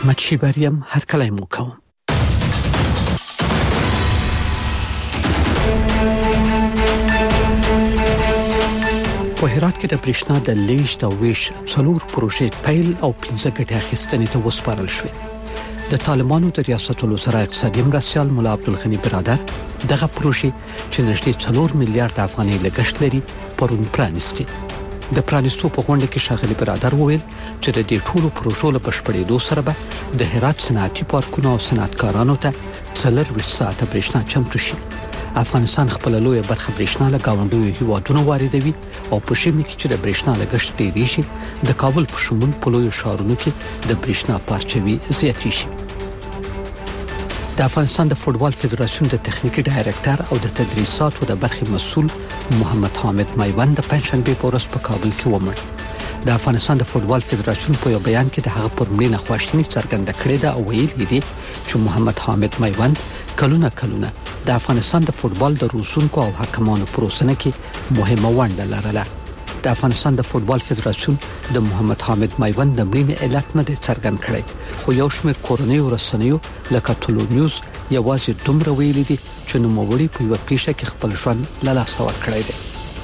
احمد شیبریم هر کله مو کوم. په هرات کې د برېښنا د لیږد او ویش 4 پروژې پیل او 15 ګټې اخیستنې ته وسپارل شوې. د طالبانو د ریاست الوزرا اقتصادي مرستیال مولا عبدالغنی برادر دغه پروژې چې نږدې 4 میلیارډ افغانۍ لګښت لري پرون پرانیستي. د پرانیستو په غونډه کې ښاغلي برادر وویل چې د دې ټولو پروژو له بشپړېدو سره به د هرات صنعتي پارکونو او صنعتکارانو ته 24 ساعته برېښنا چمتو شي. افغانستان خپل لوی برخه برېښنا له گاونډیو هیوادونو واردوي او په ژمي کې چې د برېښنا لګښت ډېریږي د کابل په شمول په لویو ښارونو کې د برېښنا پارچوي زیاتې شي. د افغانستان د فوټبال فدراسیون د تخنیکی ډایرکټر او د تدریساتو د برخې مسؤل محمد حامد میوند د پنځشنبه په ورځ په کابل کې ومړ. د افغانستان د فوټبال فدراسیون په یو بیان کې د هغه پر مړینه خواشیني څرګنده کړې ده او ویلي دي چې محمد حامد میوند کلونه د افغانستان د فوټبال د روزونکو او حکمانو پروسنه کې مهمه ونډه لرله. د افغانستان د فوټبال فدراسیون د محمد حامد میوند د مړینې علت نه دی څرګند کړی، خو یو شمېر کورنۍ رسنیو لکه ټولو نیوز یوازې دومره ویلي دي چې نوموړي په یو پیښه کې خپل ژوند له لاسه ورکړی دی.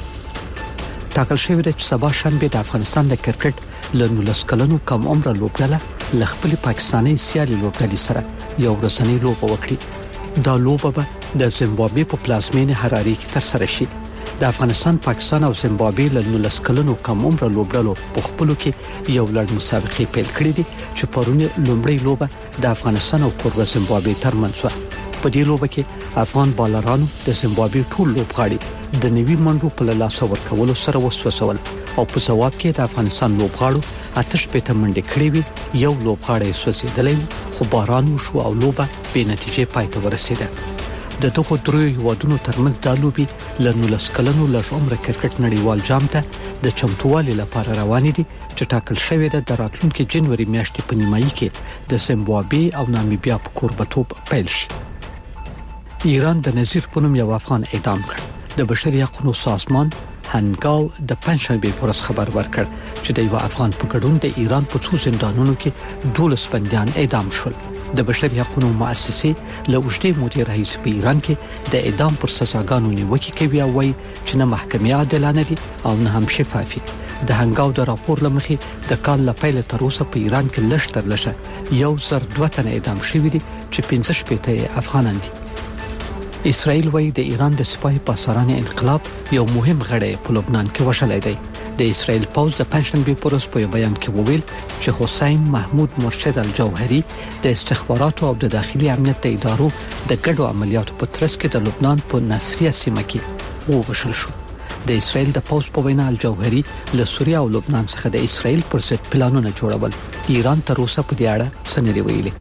ټاکل شوی دی چې سبا شنبه د افغانستان د کرکټ له 19 کلنو کم عمره لوبډله له خپل پاکستاني سیالي لوبډلې سره یو ورځنی لوبه وکړي. دا لوبه به د زیمبابوې په پلازمینه حراري کې ترسره شي. د افغانستان، پاکستان او زیمبابوې له 19 کلنو کم عمره لوبډلو په خپلو کې یو لړ مسابقې پیل کړې دي چې پرونه لومړی لوبه د افغانستان او کوربه زیمبابوې ترمنځ و. په دې لوبه کې افغان بالرانو د زیمبابوې ټول لوبغاړي د نوي منډو په لاسه ورکولو سره وسوسول او په ځواب کې د افغانستان لوبغاړو آتش پته منډه کړې وي. یو لوبغاړی سوځیدلی خو باران وشو او لوبه بې نتیجې پای ته ورسېده. د دغه درو هیوادونو ترمنځ د لوبي له 19 کلنو لږ عمره کرکټ نړیوال جام ته د چمتووالي لپاره روان دي چې ټاکل شوی د راتلونکي جنوري میاشتې په نیمایي کې د زیمبابوې او نامیبیا په کوربتوب پیل شي. ایران د نظیر په نوم یو افغان اعدام کړ. د بشري حقوقو سازمان هنګاو د پنځشنبه په ورځ خبر ورکړ چې د یو افغان په ګډون د ایران په څو زندانونو کې 12 بنديان اعدام شول. د بشري حقوقو مؤسسې له اوږدې مودې راهیسې په ایران کې د اعدام پر سزاګانو نیوکه کوي او وايي چې نه محکمې عادلانه دي او نه هم شفافي. د هنګاو د راپور لمخې د کال له پیل تر اوسه په ایران کې لږ تر لږه 102 تنه اعدام شوي دي چې 15 افغانان دي. اسرائیل وايي د ایران د سپاه پاساران انقلاب یو مهم غړی په لبنان کې وشلای دی. د اسرائیل پوز د پنځشنبه په ورځ په بیان کې وویل چې حسین محمود مرشد الجوهری د استخباراتو او د داخلي امنیت د ادارو د ګډو عملیاتو په ترڅ کې د لبنان په نصریه سیمه کې ووژل شو. د اسرائیل د پوز په وینا الجوهری له سوریه او لبنان څخه د اسرائیل پر ضد پلانونه جوړول. ایران تر اوسه په دې اړه څه نه دی ویلي.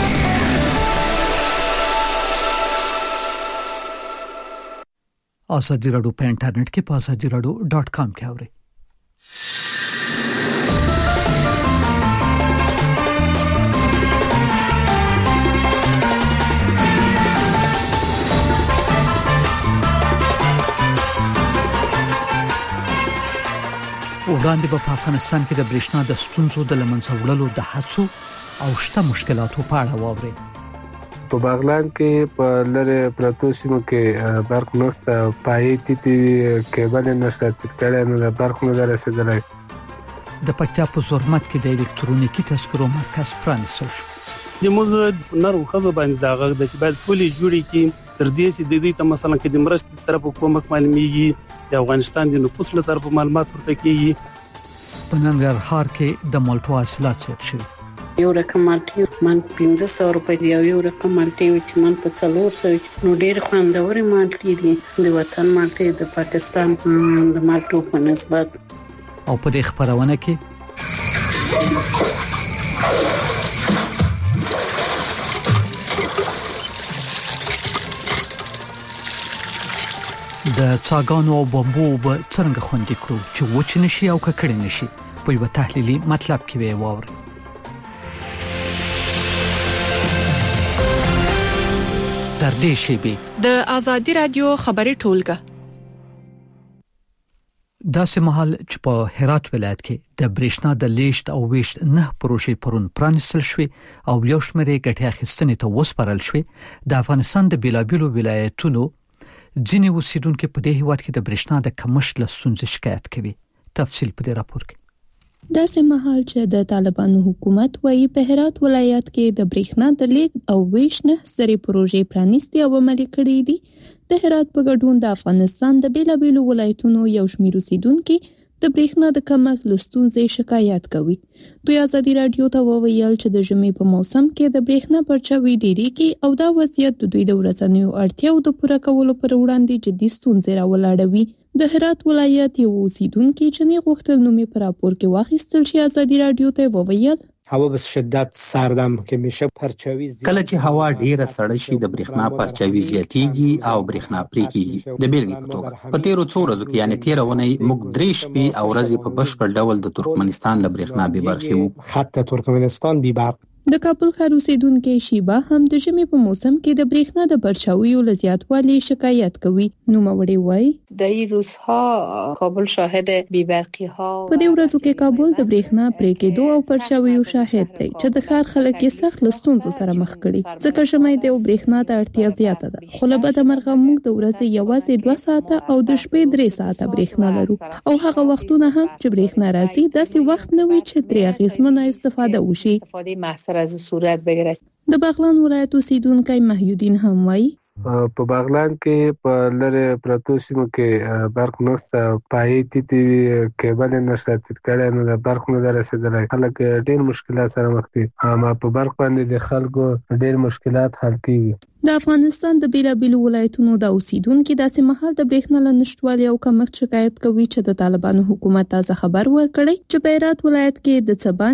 آزادی رادیو په انټرنیټ کې په azadiradyo.com کې اورئ. وړاندې په افغانستان کې د برېښنا د ستونزو د لمنځه وړلو د هڅو او شته مشکلاتو په اړه واورئ. په بغلان کې په لره پروتو سیمو کې برق نشته، پایې تیتی کېبل نشته، تکړه نه برق نه رسیدلی. د پکتیا په زرمت کې د الکترونیکي تذکرو مرکز پرانیستل شو. د موضوع نرو خزو باندې دا غږ د چې باید پولي جوړي کې تر دې چې د دې ته مثلا کې د مرستې طرف حکومت معلومیږي، د افغانستان د نفوس له طرف معلومات ورته کیږي. په ننګرهار کې د مالټو حاصلات زیات شوي. یو رقم مالټي من 1500 روپۍ دی، یو رقم مالټي چې من په 400 نو ډېر خوندورې مالټي دي. د وطن مالټي د پاکستان د مالټو په نسبت. او په دې خبرونه کې د څاګانو او بمبو به څنګه خوندي کړو چې وچ نشي او ککړ نشي. په یو تحلیلي مطلب کې وی واوري. تر دې شی به د آزادی رادیو خبري ټولګه داسې مهال چې په هرات ولایت کې د برېښنا د لیشت او ویشت 9 پروژې پرون پرانستل شوې او یو شمېر ګټه اخیستنې ته وسپارل شوې. د افغانستان د بیلابیلو ولایتونو ځینې اوسیدونکو په دې هیواد کې د برېښنا د کمښت له ستونزې شکایت کوي. تفصیل په دې راپور کې. داسې مهال چې د طالبانو حکومت وايي په هرات ولایت کې د برېښنا د لیږد او ویش 9 سترې پروژې پرانیستي او عملي کړې دي. د هرات په ګډون د افغانستان د بیلابیلو ولایتونو یو شمېر اوسیدونکو د برېښنا د کمښت له ستونزې شکایت کوي. دوی ازادي رادیو ته وویل چې د ژمي په موسم کې د برېښنا پرچاوي ډېریږي او دا وضعیت د دوی د ورځنیو اړتیاو د پوره کولو پر وړاندې جدي ستونزې راولاړوي. د هرات ولایت یو اوسیدونکو چې نه غوښتل نومي پر راپور کې واخیستل شي ازادي رادیو ته وویل هوا به شدت سردم که میشه پرچاوی کله چې هوا ډیره سړه شي د برېښنا پرچاوي زیاتیږي او برېښنا پرې کیږي. د بیلګې په توګه په تیرو څو ورځو کې یعنی 13 ونې موږ 3 شپې او ورځې په بشپړ ډول د ترکمنستان له برېښنا بې برخې وو. خط ترکمنستان بې برق. د کابل ښار اوسیدونکو شیبا هم د ژمي په موسم کې د برېښنا د پرچاویو له زیاتوالي شکایت کوي. نو موري وای د این روزها کابل شاهد بی‌برقی ها په دې ورځو کې کابل د برېښنا پرې کېدو او پرچاویو شاهد دی چې د ښار خلک یې سخت لستونزو سره مخ کړي. ځکه ژمي د برېښنا ته اړتیا زیاته ده. خو له بده مرغه موږ د ورځې یوازې 2 ساعته او د شپې 3 ساعته برېښنا لرو او هغه وختونه هم چې برېښنا راځي داسې وخت نه وي چې ترې اغیزمنه استفاده وشي. از صورت بگیره. د بغلان ولایت اوسیدونکو محیودین هم وایي په بغلان کې په لره پروتو سیمو کې برق نشته، پای تی کېبل نشته، تکړه نه د برق نه رسیدلای. خلک ډېر مشکلات سره مخ دي. اما په برق باندې د خلکو ډېر مشکلات حل کیږي. د افغانستان د بیلابیلو ولایتونو د اوسیدونکو داسې مهال د برېښنا له نشټوالي او کمښت شکایت کوي چې د طالبانو حکومت تازه خبر ورکړی چې په هرات ولایت کې د څه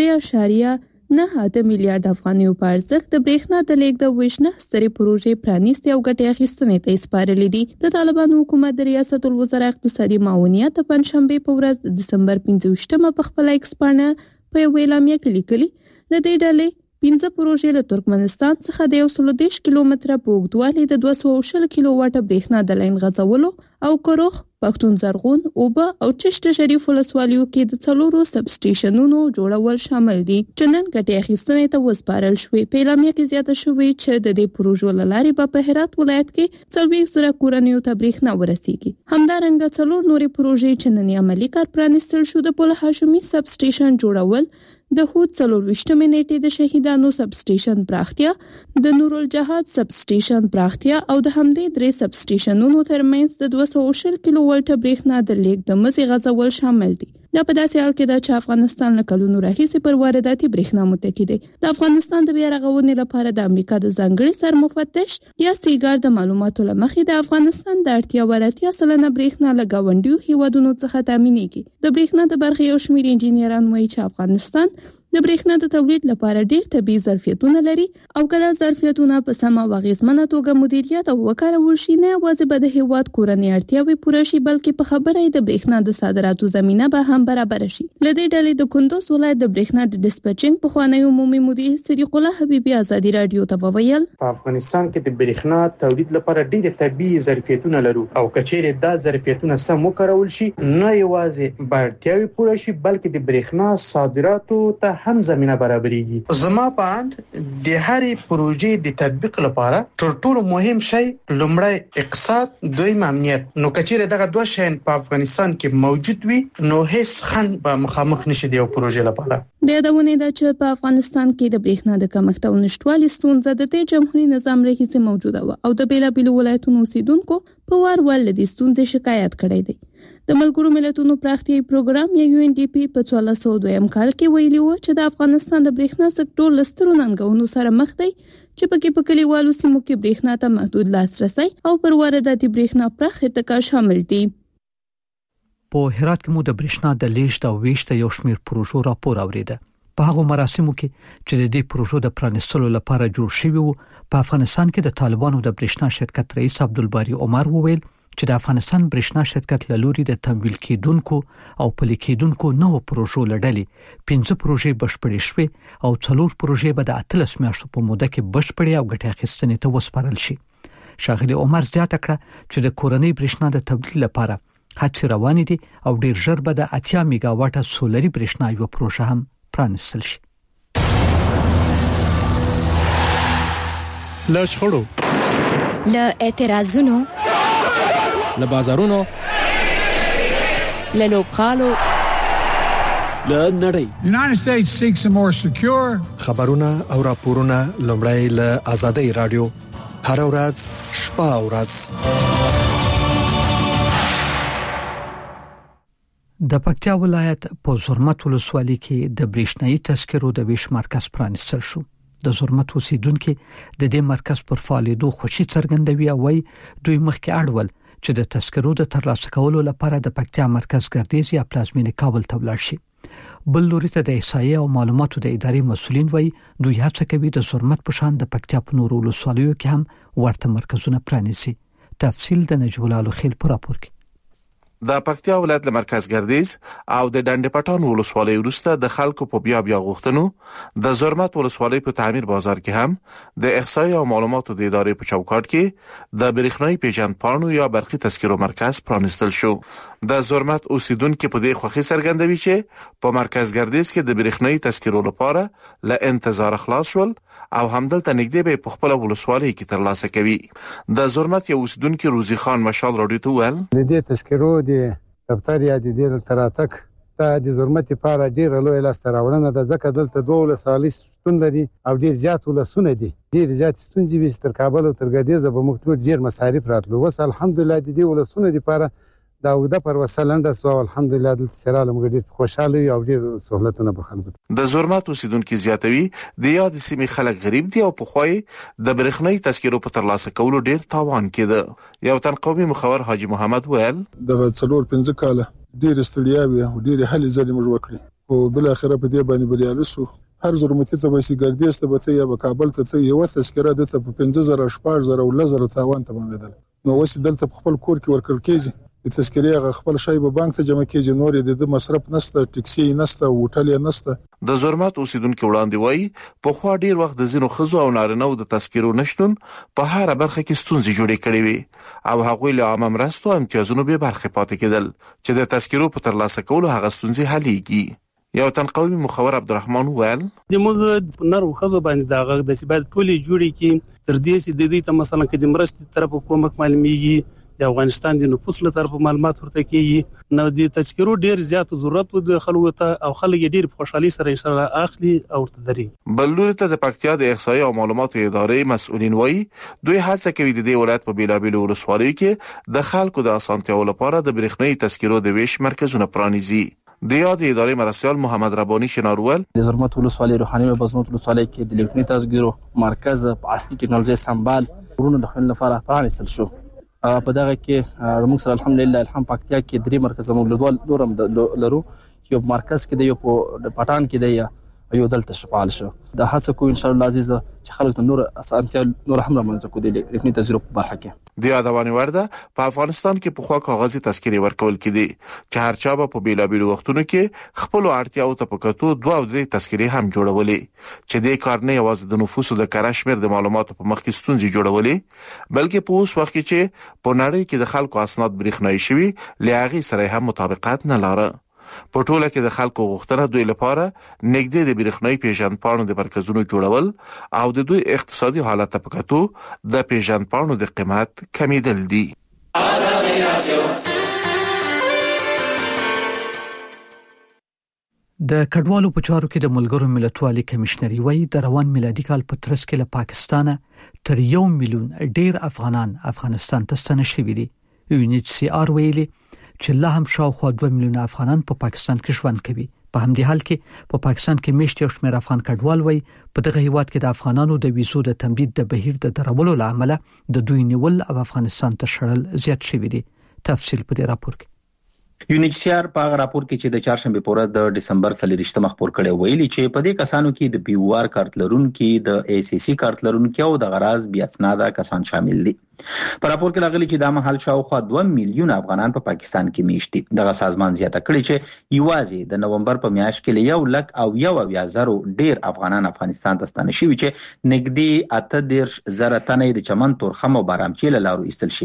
باندې 3.9 میلیارډ افغانیو په ارزښت د برېښنا د لیږد او ویش 9 سترې پروژې پرانیستي او ګټې اخیستنې ته سپارلې دي. د طالبانو حکومت د ریاست الوزرا اقتصادي معاونیت په پنځشنبه په ورځ د دسمبر 15 په خپل ایکس باندې په اعلامیه کې لیکلي د دې ډلې 15 پروژې له ترکمنستان څخه د 110 کیلومتره په اوږدوالي د 220 کیلو واټه برېښنا د لاین غځولو او کروخ پښتون زرغون اوبه او چشت شریف ولسوالیو کې د 4 سب سټیشنونو جوړول شامل دي چې نن ګټې اخیستنې ته وسپارل شوې. په اعلامیه کې زیاته شوې چې د دې پروژو لارې په هرات ولایت کې 40,000 کورنیو ته برېښنا ورسیږي. همدارنګه 4 نورې پروژې چې نن عملي کار پرانستل شو د پل هاشمي سب سټیشن جوړول، د هود 24 نیټې د شهیدانو سب سټیشن پراختیا، د نور الجهاد سب سټیشن پراختیا او د همدې 3 سب سټیشنونو ترمنځ د 220 کیلو ولټ برېښنا د لیږد د مزي غځول شامل دي. دا په داسې حال کې ده چې افغانستان له کلونو راهیسې پر وارداتي برېښنا متکی دی. د افغانستان د بیا رغونې لپاره د امریکا د ځانګړي سرمفتش یا سیګار د معلوماتو لمخې د افغانستان د اړتیا ولاتیا سلنه برېښنا له گاونډیو هیوادونو څخه تامینېږي. د برېښنا د برخې یو شمېر انجینران وایي چې افغانستان د برېښنا د تولید لپاره ډېر طبي ظرفیتونه لري او کله ظرفیتونه په سمه او اغیزمنه توګه مدیریت او وکارول شي نه یوازې به د هیواد کورنۍ اړتیاوې پوره شي بلکې په خبره د برېښنا د صادراتو زمینه به هم برابر شي. له دې ډلې د کندوز ولایت د برېښنا د ډیسپچینګ پخوانی عمومي مدیر صدیق الله حبیبي ازادي رادیو ته وویل په افغانستان کې د برېښنا تولید لپاره ډېر طبي ظرفیتونه لرو او کچېره دا ظرفیتونه سم وکارول شي نه یوازې به اړتیاوې پوره شي بلکې د برېښنا صادراتو ته هم زمينه برابرېږي. زما په اند د هرې پروژې د تطبیق لپاره تر ټولو مهم شی لومړی اقتصاد، دویم امنیت. نو کچېره دغه دوه شیان په افغانستان کې موجود وي نو هیڅ خنډ به مخامخ نشي د یو پروژې لپاره. د یادونه ده چې په افغانستان کې د برېښنا د کمښت او نشټوالي ستونزه د دې جمهوریت نظام راهیسې موجوده و او د بیلابیلو ولایتونو اوسیدونکو په وار ول د ستونزې شکایت کړی دی. د ملګرو ملتونو پراختیایي پروګرام یا UNDP په 1402 کال کې ویلي و چې د افغانستان د برېښنا سکتور لسترو ننګونو سره مخ دی چې پکې په کلیوالو سیمو کې برېښنا ته محدود لاسرسي او پر وارداتي برېښنا پراخ اتکا شامل دي. په هرات کې مو د برېښنا د لیږد او ویش یو شمېر پروژو راپور اوریده. په هغه مراسمو کې چې د دې پروژو د پرانستلو لپاره جوړ شوی وو په افغانستان کې د طالبانو د برېښنا شرکت رئیس عبدالباری عمر وویل چې د افغانستان برېښنا شرکت له لوري د تمویل کېدونکو او پلي کېدونکو نوو پروژو لړلې 15 پروژې بشپړې شوې او 4 پروژې به د 18 میاشتو په موده کې بشپړې او ګټه اخیستنې ته وسپارل شي. شاغلي عمر زیاته کړه چې د کورنۍ برېښنا د تولید لپاره هڅې روانې دي او ډیر ژر به د 80 میگا واټه سولري برېښنا یو پروژه هم پرانیستل شي. له شخړو، له اعتراضونو، له بازارونو، له لوبغالو، له نړۍ. United States seeks a more secure. خبرونه او راپورونه لومړی له آزادۍ رادیو هر ورځ شپه او ورځ. د پکتیا ولایت په زرمت ولسوالۍ کې د برېښنايي تذکرو د ویش مرکز پرانیستل شو. د زرمت اوسیدونکو د دې مرکز پر فعالیتو خوشي څرګندوي او وايي دوی مخکې اړول چې د تذکرو د ترلاسه کولو لپاره د پکتیا مرکز ګردیز یا پلازمینه کابل ته ولاړ شي. بل لوري ته د احصایې او معلوماتو د ادارې مسولین وايي دوی هڅه کوي د زرمت په شان د پکتیا په نورو ولسوالیو کې هم ورته مرکزونه پرانیزي. تفصیل د نجیب الله خیل په راپور کې. د پکتیا ولایت له مرکز ګردیز او د ډنډ پټان ولسوالۍ وروسته د خلکو په بیا غوښتنو د زرمت ولسوالۍ په تعمیر بازار کې هم د احصایې او معلوماتو د ادارې په چوکاټ کې د برېښنايي پیژندپاڼو یا برقي تذکرو مرکز پرانیستل شو. د زرمت اوسیدونکو په دې خوښي څرګندوي چې په مرکز ګردیز کې د برېښنايي تذکرو لپاره له انتظار خلاص شول او همدلته نږدې به په خپل ولسوالۍ کې ترلاسه کوي. د زرمت یو اوسیدونکو روزي خان مشال راډیو ته ویل د دې تذکرو د دفتر یا د دې تراتک ته د زرمت لپاره ډیر لوی لاس راوړنه د ځکه دلته دوه ولسوالۍ ستون لري او ډیر زیات ولسونه دي. ډیر زیات ستونزې وي تر کابل او تر ګردیز به مختلف ډیر مصارف راتلو. وس الحمدلله د دې ولسونه لپاره دا وده پر وسلنده سو الحمدلله د سراله مګډي خوشاله او ډیر سہولتونه به خلکو. د زرمت اوسیدونکو زیاتوي د یاد سیمې خلک غریب دي او په خوای د برېښنايي تذکرو په ترلاسه کولو ډیر تاوان کېده. یو تنقومي مخور حاجی محمد ویل د 4-5 کاله ډیر استړیاوي او ډیر حل ځلې موږ وکړي او بل اخره په دې باندې بریالي شو. هر زرمتي ته به سي ګردیز ته به یا کابل ته یو تذکره د په 5000 شپږ زره او لزر تاوان تمامېدل. نو وس دلته خپل کور کې ورکل کېږي د تذکرې خپل شای په بانک ته جمع کېږي. نور د مصرف نشته، ټکسي نشته، هوټل نشته. د زرمت اوسیدونکو وړاندې وایي په خوا ډیر وخت د زینو خزو او نارینه د تذکرو نشټون په هر برخه کې ستونزې جوړې کړې وي او هغوی له عامه مرستو امتیازونو به برخه پاتې کېدل چې د تذکرو په ترلاسه کولو هغه ستونزې حلېږي. یو تنقومي مخور عبدالرحمن ویل د موږ نر خزو باندې داغه د سبد ټولي جوړي کې تر دې چې د دې ته مثلا کې د مرستې طرف حکومت معلومیږي د افغانستان د نفوس له طرف معلومات ورته کیږي. نو د تذکرو ډیر زیات ضرورت د خلکو ته او خلک ډیر په خوشحالي سره ان شاء الله اخلي او تدري. بلور ته د پکتیا د احصایې او معلوماتو ادارې مسؤلین وایي دوی هڅه کوي د دې ولایت په بیلابیلو ولسوالیو کې د خلکو د اسانتیاو لپاره د برېښنايي تذکرو د ویش مرکزونه پرانیزي. د یاد ادارې مرسیال محمد ربانی شنارول د زرمت ولسوالۍ روحاني بزمت ولسوالۍ کې د الکترونیکي تذکرو مرکز په اصلي ټکنالوژي سمبال ورونو د خلکو لپاره پرانیستل شو. په دغه کې موږ سره الحمدلله الحمد پکتیا کې 3 مرکز موږ لورم لرو چې یو مرکز کې د یو په پټان کې د یو دلته شفال شو. د هڅه کو ان شاء الله عزیز چې خلک ته نور اسانتیا نور هم رامنځته کو دي الکترونیکي تذکرو په برخه کې. د یادونه ورده په افغانستان کې په خوا کاغذي تذکرې ورکول کېدي چې هر چا په بیلابیلو وختونو کې خپل اړتیاو ته پکاتو 2 او 3 تذکرې هم جوړولې چې د کار نه یوازې د نفوسو د کارشمیر د معلوماتو په مخ کې ستونزې جوړولې بلکې په اوس وخت کې چې په نړۍ کې د خلکو اسناد برېښنايي شوي لغړی سره هم مطابقت نه لاره. په ټوله کې د خلکو غوښتنه دوی لپاره نږدې د برېښنايي پیژندپاڼو د مرکزونو جوړول او د دوی اقتصادي حالت په کتو د پیژندپاڼو د قیمت کمیدل دي. د کډوالو په چارو کې د ملګرو ملتونو کمشنري وایي د روان میلادي کال په ترڅ کې له پاکستانه تر 1 میلیون ډیر افغانان افغانستان ته ستنه شوي دي. UNHCR ویلي چې لا هم شاوخوا 2 میلیون افغانان په پاکستان کې ژوند کوي. په همدې حال کې په پاکستان کې میشت یو شمېر افغان کډوال وایي په دغه هیواد کې د افغانانو د ویزو د تمدید د بهیر د درولو لامل د دوی نیول او افغانستان ته شړل زیات شوي دي. تفصیل په دې راپور کې. UNHCR په راپور کې چې د چهارشنبه پورې د دسمبر 23 مخ پور کړي ویلي چې په دې کسانو کې د POR کارت لرونکو د ACC کارت لرونکو او د غراض بیا اسناده کسان شامل دي. په راپور کې راغلي چې د مهال شاوخوا 2 میلیون افغانان په پاکستان کې میشت دي. دغه سازمان زیاته کړي چې یوازې د نومبر په میاشت کې 1,000 ډیر افغانان افغانستان ته ستنه شوي چې نږدې 8,000 تنه د چمن تورخم او بارامچی له لارو ایستل شوي دي.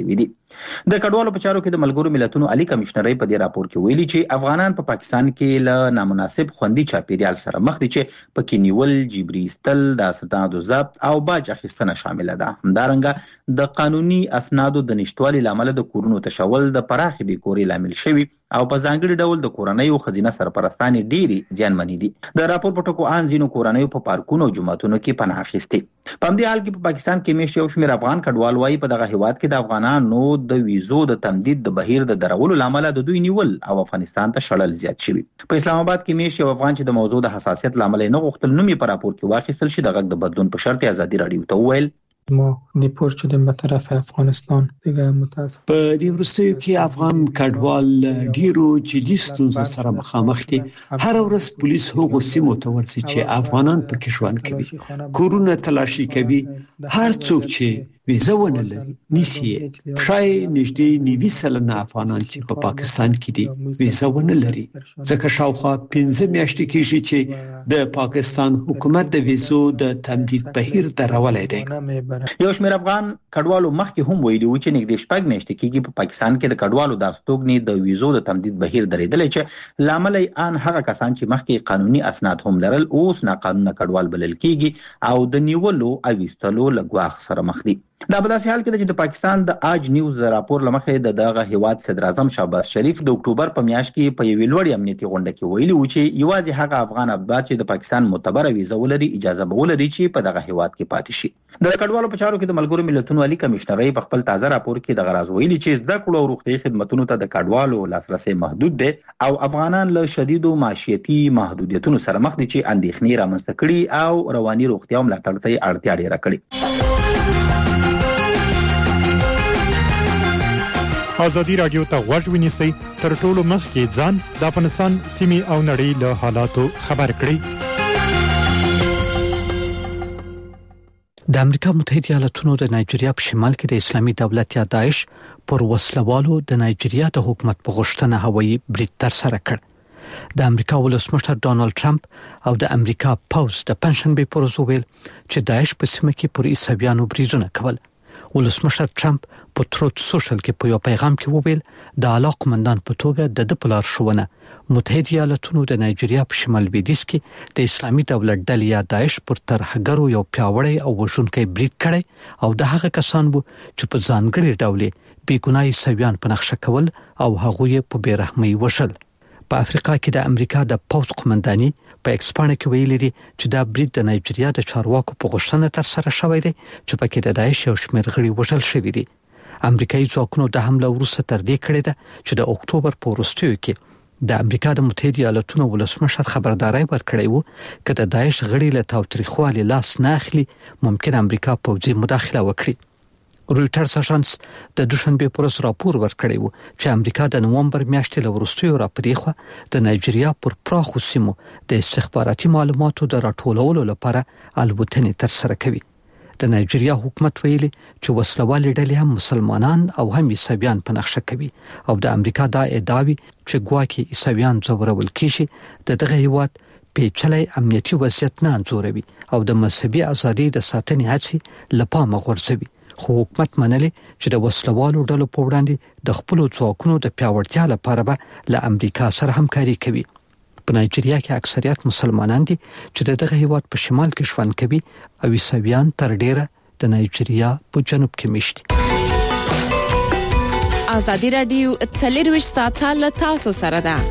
د کډوالو په چارو کې د ملګرو ملتونو عالی کمشنري په دې راپور کې ویلي چې افغانان په پاکستان کې له نامناسب خوندي چاپیریال سره مخ دي چې پکې نیول، جبري استل، د اسنادو ضبط او باج اخیستنه شامل ده. همدارنګه د قانوني اسنادو د نشټوالي لامل د کورونو تشول د پراخي بیکوري لامل شوی او په ځانګړي ډول د کورنۍ او خزینه سرپرستانې ډېری زیانمنې دي. د راپور په ټکو ان ځینو کورنۍ په پارکونو او جوماتونو کې پناه اخیستې. په همدې حال کې په پاکستان کې میشت یو شمېر افغان کډوال وايي په دغه هیواد کې د افغانانو د ویزو د تمدید د بهیر د درولو لامل د دوی نیول او افغانستان ته شړل زیات شوی. په اسلام آباد کې میشت یو افغان چې د موضوع د حساسیت لامل نه غوښتل نومي په راپور کې واخیستل شي د غږ د بدلون په شرط ازادي رادیو ته وویل ما دیپورت شدیم به طرف افغانستان دیگه متاسف. په دې وروستیو کې افغان کډوال ډیرو جدي ستونزو سره مخامخ دي. هر ورځ پولیس هغو سیمو ته ورځي چې افغانان پکې ژوند کوي، کورونه تلاشي کوي. هر څوک چې ویزه ونه لري نیسي. شای نږدې 90% افغانان چې په پاکستان کې دي ویزه ونه لري، ځکه شاوخوا 15 میاشتې کېږي چې د پاکستان حکومت د ویزو د تمدید بهیر درولای دی. یو شمېر افغان کډوالو مخکې هم ویلي و چې نږدې 6 میاشتې کېږي په پاکستان کې د کډوالو د استوګنې د ویزو د تمدید بهیر درېدلی چې لامل یې ان هغه کسان چې مخکې قانوني اسناد هم لرل اوس ناقانونه کډوال بلل کېږي او د نیولو او ویستلو له ګواښ سره مخ دي. دا په داسې حال کې چې د پاکستان د آج نیوز راپور لمخې دغه هیواد صدر اعظم شهباز شریف د اکتوبر په میاشت کې په یوې لوړې امنیتي غونډه کې ویلي و چې یوازې هغه افغان اباد چې د پاکستان معتبره ویزه ولري اجازه به ولري چې په دغه هیواد کې پاتې شي. د کډوالو په چارو کې د ملګرو ملتونو عالی کمشنري په خپل تازه راپور کې د غراض ویلي چې زده کړو او روغتي خدماتو ته د کډوالو لاسرسي محدود دي او افغانان له شدیدو معیشتي محدودیتونو سره مخ دي چې اندېښنې رامنځته کړي او رواني روغتیا ملاتړ ته اړتیا ډیره کړې. ازادي رادیو ته غوږ ونیسئ تر ټولو مخکې ځان د افغانستان سیمې او نړۍ له حالاتو خبر کړئ. د امریکا متحده ایالاتونو د نایجیریا په شمال کې د اسلامي دولت یا داعش پر وسلوالو د نایجیریا د حکومت په غوښتنه هوایي برید ترسره کړ. د امریکا ولسمشر ډانلډ ټرمپ او د امریکا پوز د پنځشنبه پر ورځ ویل چې داعش په سیمه کې پر عیسویانو بریدونه کول. ولسمشر ټرمپ په تروت سوشل کې په یو پیغام کې وویل د علاقمندان په توګه د پلار شوونه متحده ایالاتونو د نایجیریا په شمال لویدیځ کې د اسلامي دولت ډلې یا داعش پر ترهګرو یو پیاوړی او وژونکی برید کړی او د هغه کسان وو چې په ځانګړي ډول بیګناه عیسویان په نقشه کول او هغوی په بیرحمۍ وشل. په افریقا کې د امریکا د پوز قومنداني په ایکسپانه کې ویلي دي چې دا برید د نایجیریا د چارواکو په غوښتنه تر سره شوی دی چې پکې د داعش یو شمېر غړي وژل شوي دي. امریکایي ځواکونو د حمله وروسته تر دې کړې ده چې د اکتوبر په وروستیو کې د امریکا د متحده ایالاتونو ولسمشر خبرداري ورکړی وو چې د داعش غړي له تاوتریخوالي لاس نه اخلي ممکن امریکا پوځي مداخله وکړي. رويټرز اژانس د دوشنبه پر ورځ راپور ورکړی وو چې امریکا د نومبر میاشتې له وروستیو راپریخه د نایجیریا پر پراخو سیمو د استخباراتي معلوماتو د راټولولو لپاره الوتنې ترسره کوي. د نایجیریا حکومت ویلي چې وسلوال ډلې هم مسلمانان او هم عیسویان په نقشه کوي او د امریکا دا ادعاوي چې ګواکې عیسویان ځورول کیږي د دغه هیواد پیچلي امنیتي وضعیت نه انځوروي او د مذهبي ازادۍ د ساتنې هڅې لپاره غورځوي. خو حکومت منلي چې د وسلوالو ډلو په وړاندې د خپل ځواکونو د پیاوړتیا لپاره به له امریکا سره همکاري کوي. په نایجیریا کې اکثریت مسلمانان دي چې دغه هیواد په شمال کې ژوند کوي او عیسویان تر ډیره د نایجیریا په جنوب کې مشتي. ازادي رادیو 24 ساعته له تاسو سره ده.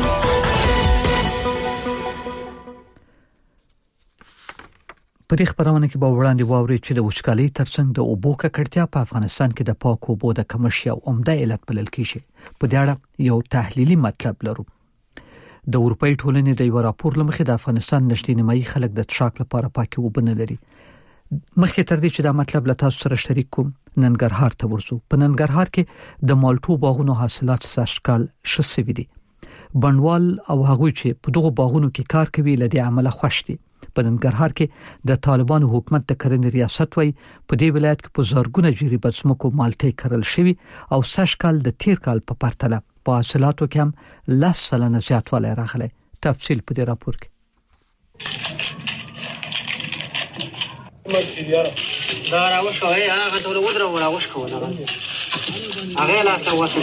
په دې خبرونه کې به وړاندې واوري چې د وچکالۍ ترڅنګ د اوبو ککړتیا په افغانستان کې د پاک اوبو د کمښت یو عمده علت بلل کیږي. په دې اړه یو تحلیلي مطلب لرو. د اروپאי ټولنې د یو راپور لمخې د افغانستان نشټي نیمایي خلک د تشاک لپاره پاکي اوبه نه لري. مخکې تر دې چې دا مطلب له تاسو سره شریک کوم ننګرهار ته ورسو. په ننګرهار کې د مالټو باغونو حاصلات سږکال ښه سوي دي. بڼوال او هغوی چې په دغه باغونو کې کار کوي له دې عمله خوښ دي. په ننګرهار کې د طالبانو حکومت د کرنې ریاست وای په دې ولایت کې په زارګونه جریبه ځمکو مالټې کرل شوی او سږکال د تیر کال په پرتله په حاصلاتو کې هم 10% زیاتوالی راغلی. تفصیل په دې راپور کې. دا راوښوي هغه ټول ودرو راوښکونه هغه لا تاسو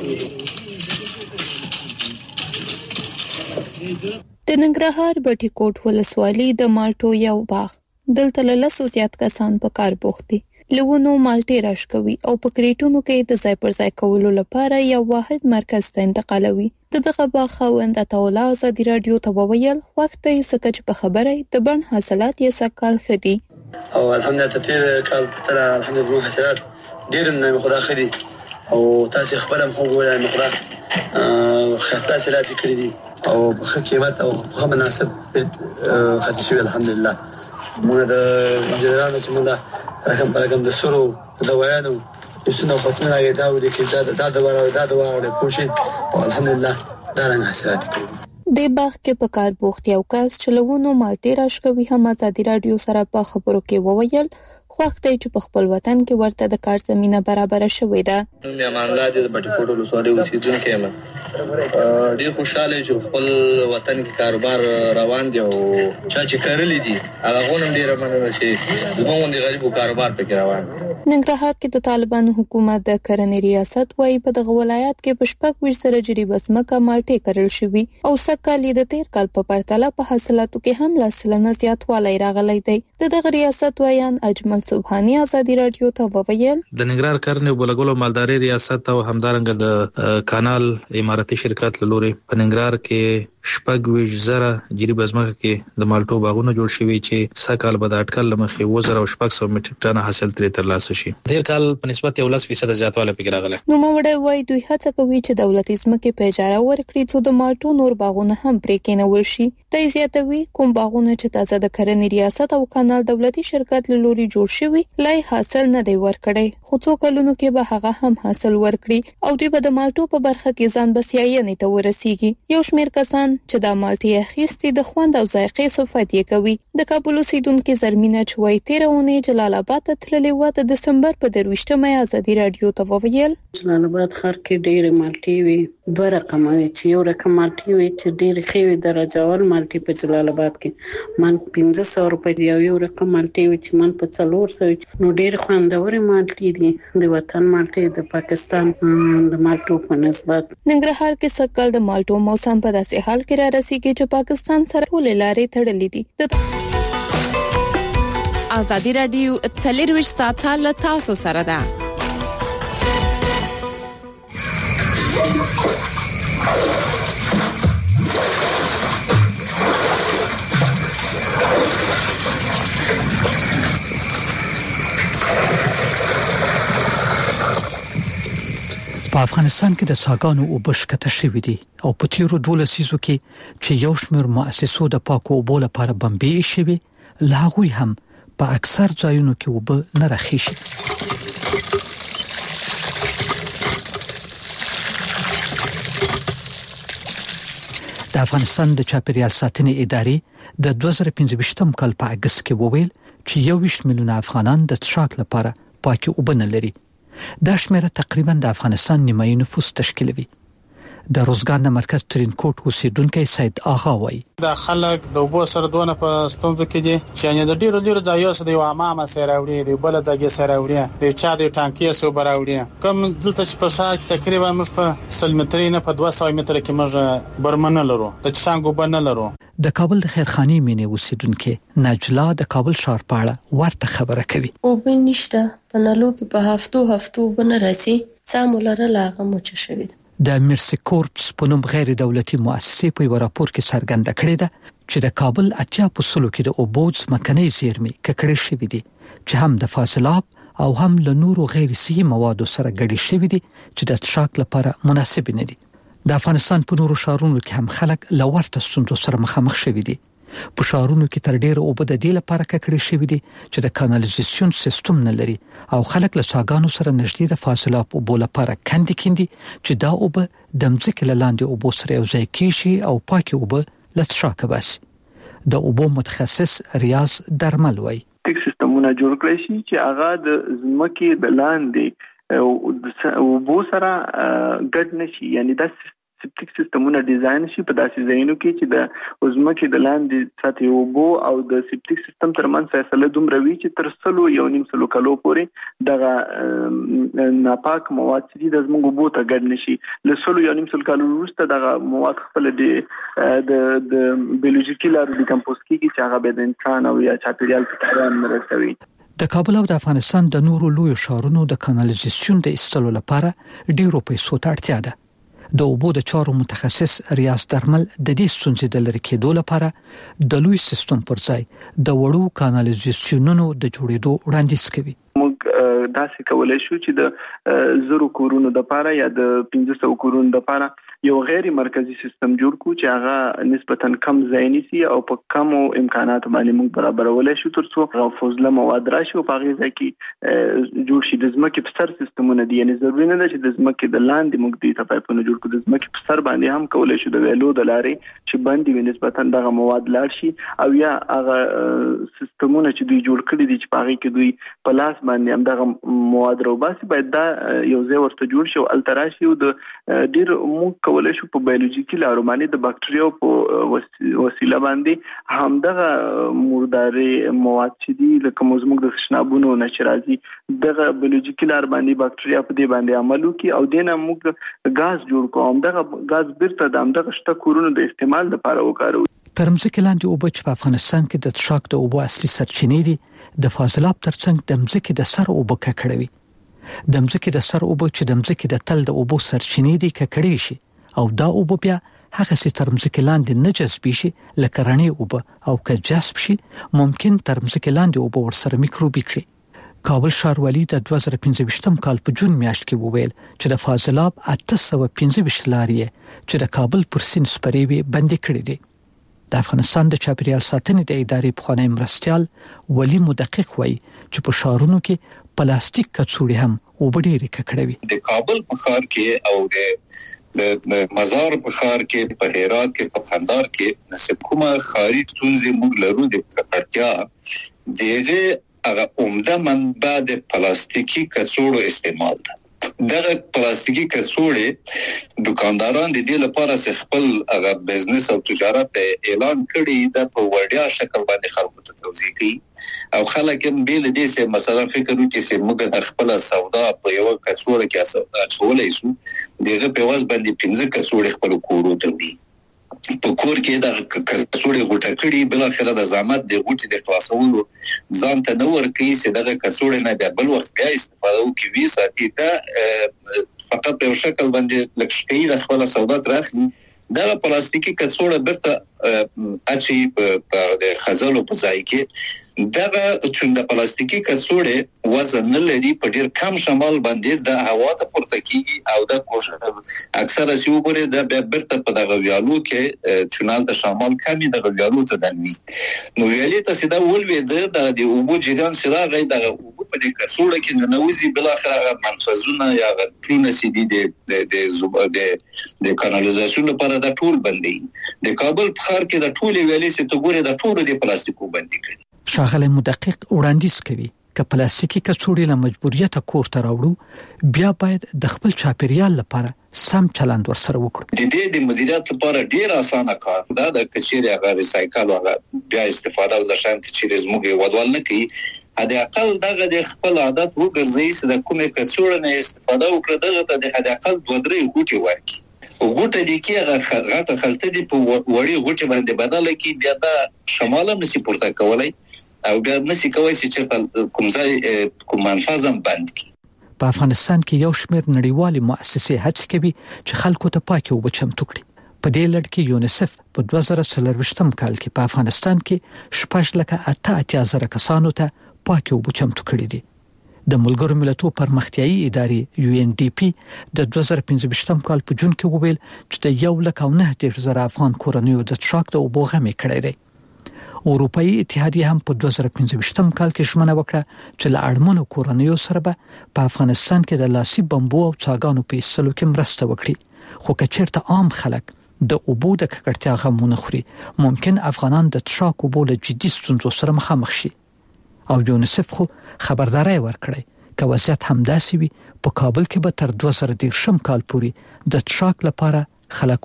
د ننګرهار بټي کوټ ولسوالۍ د مالټو یو باغ دلته له 100 زیات کسان په کار بوخت دي. لونو مالټې راشکوي او په کریټونو کې د ځای پر ځای کولو لپاره یو واحد مرکز ته انتقالوي. دغه باغ خوند اتولا ازادي رادیو ته وویل وخت یې سکه چې په خبره د بن حاصلات یې سکال خدي او الحمدلله تیر کال تر الحمدلله حاصلات ډیر نه خدا خدي او تاسو خبرم خو ولا مقدار خاصه حاصلات کړی دي او په قیمت او په مناسب خدي شوی الحمدلله. موږ د جنرال چې موږ رقم د سرو دوايانو یسنه خپلنا یې دا ولې کې دا د پوښي الحمدلله دا نه حاصلات کړی. د باغ کې په کار بوخت یو کس چلوونو مالټې راشکوي هم ازادي رادیو سره په خبرو کې وویل وخت چې په خپل وطن کې ورته د کار زمينه برابر شوې ده. مېمان الله دې بټي کوټ ولسوالۍ اوسیدونکو یم ډېر خوشاله چې خپل وطن کې کاروبار روان دی او چې کارلې دي هغه غونم ډېر مننه چې زموږ د غریبو کاروبار پکې روان. ننګرهار کې د طالبانو حکومت د کرنې ریاست وايي په دغه ولایت کې په 20 جریبه ځمکه مالټې کرل شوې او سکه‌ل د تیر کال په پرتله په حاصلاتو کې هم 10% زیاتوالی راغلی دی. دغه ریاست وایان اجمل سبحانی ازادي رادیو ته وویل د ننګرهار کرنې بولګلو مالداري ریاست او همدارنګه د کانال اماراتي شرکت لوري په ننګرهار کې 20,000 جریبه ځمکه کې د مالټو باغونه جوړ شوي چې سکه‌ل به د اټکل لمخې 2,600 میټریک ټن حاصل ترلاسه شي. تیر کال په نسبت 10% زیاتوالی پکې راغلی. نو موږ وایي دوی هڅه کوي چې دولتي ځمکې په اجاره ورکړي څو د مالټو نور باغونه هم پرې کېنول شي. د زیاتوي کوم باغونه چې تازه د کرنې ریاست او کانال دولتي شرکت لوري جوړ شوي لای حاصل نه دی ورکړي خو څو کلونو کې به هغه هم حاصل ورکړي او دوی به د مالټو په برخه کې ځان بسیاینې ته ورسیږي. یو شمېر کسان چې د مالټې اخیستي د خوند او ذایقې صفات یې کوي. د کابل اوسیدونکو زرمینه چوي 13 جلال آباد ته تللې و د دسمبر په 23مه ازادي رادیو ته وویل جلال آباد ښار کې ډېر مالټې وي دوه رقم وي چې یو رقم مالټې وي چې ډېر خېوي درجه اول مالټې په جلال آباد کې من 1500 روپۍ دی یو رقم مالټې وي چې من په 400 نو ډېر خوندورې مالټې دي د وطن مالټې د پاکستان د مالټو په نسبت. ننګرهار کې سکه‌ل د مالټو موسم په داسې حال کې را رسیږي چې پاکستان سره ټول لارې تړلې دي. ازادي رادیو 24 ساعته له تاسو سره ده. په افغانستان کې د څاګانو اوبه ښکته شوې دي او په تیرو 12 لسیزو کې چې یو شمېر مؤسسو د پاکو اوبو لپاره بمبې شوي لا هغوی هم په اکثر ځایونو کې اوبه نه راخېشي. د افغانستان د چاپیریال ساتنې ادارې د 2015 کال په اگست کې وویل چې 21 میلیونه افغانان د څښاک لپاره پاکي اوبه نه لري. دا شمیره تقریبا د افغانستان نیمایي نفوس تشکیلوي. د روزګان د مرکز ترین کوټ اوسیدونکو سید آغا وایي د خلک د اوبو سره دونه په ستونزو کې دي چې نه د ډیرو ځایو سره یو عامه سره وړي دی بل ځای سره وړي د چا د ټانکي سره براوړي کوم دلته چې په شاک تقریبا موږ په 100 مترې نه په 200 متر کې موږ برمنه لرو د څنګه وبنه لرو. د کابل د خیرخاني مینې اوسیدونکو نجلا د کابل ښار په اړه ورته خبره کوي. او بنشته په نالو کې په هفتو بنه راځي سامولره لاغه مچ شوی. د مرسی کورپس په نوم غیر دولتي مؤسسې په یو راپور کې څرګنده کړې ده چې د کابل 80% کې د اوبو ځمکنۍ زیرمې ککړې شوې دي چې هم د فاضلاب او هم له نورو غیر صحي موادو سره ګډې شوې دي چې د څښاک لپاره مناسب نه دي. د افغانستان په نورو ښارونو کې هم خلک له ورته ستونزو سره مخامخ شوي دي. په ښارونو کې تر ډیره اوبه د دې لپاره ککړې شوې دي چې د کانالیزاسیون سیستم نه لري او خلک له څاګانو سره نږدې د فاضلاب اوبو لپاره کندي چې دا اوبه د ځمکې لاندې اوبو سره یو ځای کیږي او پاکي اوبه له څښاک باسي. د اوبو متخصص ریاض درمل وایي ټیک سیستمونه جوړ کړی شي چې هغه د ځمکې د لاندې اوبو سره ګډ نشي، یعنی دا سپټیک سیستمونه ډیزاین شي په داسې ځایونو کې چې د ازمکه د لاندې سطح اوبو او د سپټیک سیستم ترمنځ فاصله دومره وي چې تر 1.5 کالو پورې دغه ناپاک مواد چې د زموږ اوبو ته ګډ نشي. له 1.5 کالو وروسته دغه مواد خپل د بیولوژیکي لارو ډیکمپوز کیږي چې هغه به د انسان او یا چاپیریال په تاوان رسوي. د کابل او د افغانستان د نورو لوی شهرونو د کانالیزاسیون د ایستلو لپاره ډیرو پیسو ته اړتیا ده. د اوبو د چارو متخصص ریاض درمل د دې ستونزې د لرې کېدو لپاره د لوی سیستم پر ځای د وړو کانالیزاسیونونو د جوړېدو وړاندیز کوي. موږ داسې کولای شو چې د 0 کورونو د لپاره یا د 1500 کورونو د لپاره یو غیر مرکزی سیستم جوړ کو چې هغه نسبتاً کم ځای نیسي او په کم امکانات باندې موږ برابرولای شو ترڅو فوزله مواد راشي او په هغه ځای کې جوړ شي. د ځمکې په سر سیستمونه دي، یعنی ضروري نه ده چې د ځمکې د لاندې موږ دې ته پایپونه جوړ کړو، د ځمکې په سر باندې هم کولای شو د ویلو د لارې چې باندې وي نسبتاً دغه مواد لاړ شي او یا هغه سیستمونه چې دوی جوړ کړي دي چې په هغه کې دوی په لاس باندې هم دغه مواد روباسي باید دا یو ځای ورته جوړ شي او التراشي او د ډیر موږ کولای شو په بایولوژیکي لارو باندې د باکټریاو په وسیله باندې همدغه مرداري مواد چې دي لکه موږ د شنابونو نشرازي دغه بایولوژیکي لار باندې باکټریا په دې باندې عمل کوي او دینه موږ غاز جوړ کوو. دغه غاز بیرته د همدغه شته کورونو د استعمال لپاره وکاروو. ترمځکه لاندې اوبه چې په افغانستان کې د څښاک د اوبو اصلي سرچینې دي د فاضلاب ترڅنګ د مځکې د سر اوبه ککړوي. د مځکې د سر اوبه چې د مځکې د تل د اوبو سرچینې دي ککړې شي او دا اوبه بیا هغه سي ترمځکه لاندې نه جذب شي لکه رڼې اوبه او که جذب شي ممکن ترمځکه لاندې اوبه ورسره میکروبي کړي. کابل ښاروالي د 2015 کال په جون میاشت کې وویل چې د فاضلاب 815 لارې چې د کابل پر سیند سپرې وي بندي کړې دي. د افغانستان د چاپیریال ساتنې د ادارې پخوانی مرستيال ولی مدقق وایي چې په شهرونو کې پلاستیک کڅوړې هم وبډېرې ککړوي. د کابل په ښار کې او د مزار په ښار کې په هرات کې په قندهار کې نسب کومه خاري ستونزې موږ لرو د ککړتیا دغه هغه عمده منبع د پلاستیکي کڅوړو استعمال ده. دغه پلاستیکي کڅوړې دکانداران د دې لپاره خپل هغه بزنس او تجارت اعلان کړي د په وړیا شکل باندې خلکو ته توضیح کوي او خلک هم بیل دې سه مثلا فکر وکړي چې موږ خپل سودا په یو کڅوړه کې اچولای شو دغه په واس باندې 15 کڅوړې خپل کورو ته وي په کور کې د کڅوړې غوټه کړي بل اخر د زحمت د غوټې د خلاصولو ځان ته نور کوي چې دغه کڅوړې نه بیا بل وخت بیا استفاده وکړي ساتي دا فقط په شکل باندې لکه د خپل سودا ترخي دا پلاستیکي کڅوړه برته اچي په د خزلو په ځای کې دغه چې د پلاستیکي کڅوړې وزن نه لري په ډیر کم شمال باندې د هوا ته پورته کیږي او د کوشش اکثره سی وګوري د برته په دغه ویالو کې چونال د شمال کمی د ویالو ته دنوي نو ویالې ته سیده ولوي د اوبو جریان سره غي د اوبو په دې کڅوړه کې نوځي بل اخر منفذونه یا غټونه سي د کانالیزاسیون لپاره د ټول بندي د کابل په ښار کې د ټول ویالې سي ته ګوري د ټول د پلاستیکو بندي کړي. شاغله مدقق وړاندیز کوي ک پلاستیکي کڅوړې له مجبوریت کور ته راوړو بیا باید د خپل چاپیریال لپاره سم چلند ورسره وکړو. د مدیریت لپاره ډیر اسانه کار دا د کچېري هغه ریسایکل او بیا استفاده او د شان کچېري زموږ ودوال نه کوي هدا اقل دغه د خپل عادت وګرځي چې د کومه کڅوړه نه استفاده وکړي دغه د هدا اقل 2-3 غوټي ورکړي غوټه دي کې هغه خلته دي په وړي غوټه باندې بدل کی بیا د شمال نسی پورته کولای او بیا نسی کوي چې کوم ځای کوم منفذم بند کی. په افغانستان کې یو شمېر نړیوالې مؤسسې هڅه کوي چې خلکو ته پاکي اوبه چمتو کړي. په دې لړ کې یونیسف په 2023 کال کې په افغانستان کې 6,88,000 کسانو ته پاکي اوبه چمتو کړي دي. د ملګرو ملتونو پرمختیایي ادارې UNDP د 2015 کال په جون کې وویل چې د 1,9,000 افغان کورنیو د څښاک د اوبو غمې کړې دي. اروپאי اتحادیه هم په 2015 کال کې ژمنه وکړه چې له اړمنو کورنیو سره به په افغانستان کې د لاسي بمبو او څاګانو په ایستلو کې مرسته وکړي خو که چیرته عام خلک د اوبو د ککړتیا غمونه خوري ممکن افغانان د څښاک اوبو له جدي ستونزو سره مخامخ شي او یونیسف خو خبرداري ورکړي که وضعیت همداسې وي په کابل کې به تر 2030 کال پورې د څښاک لپاره خلک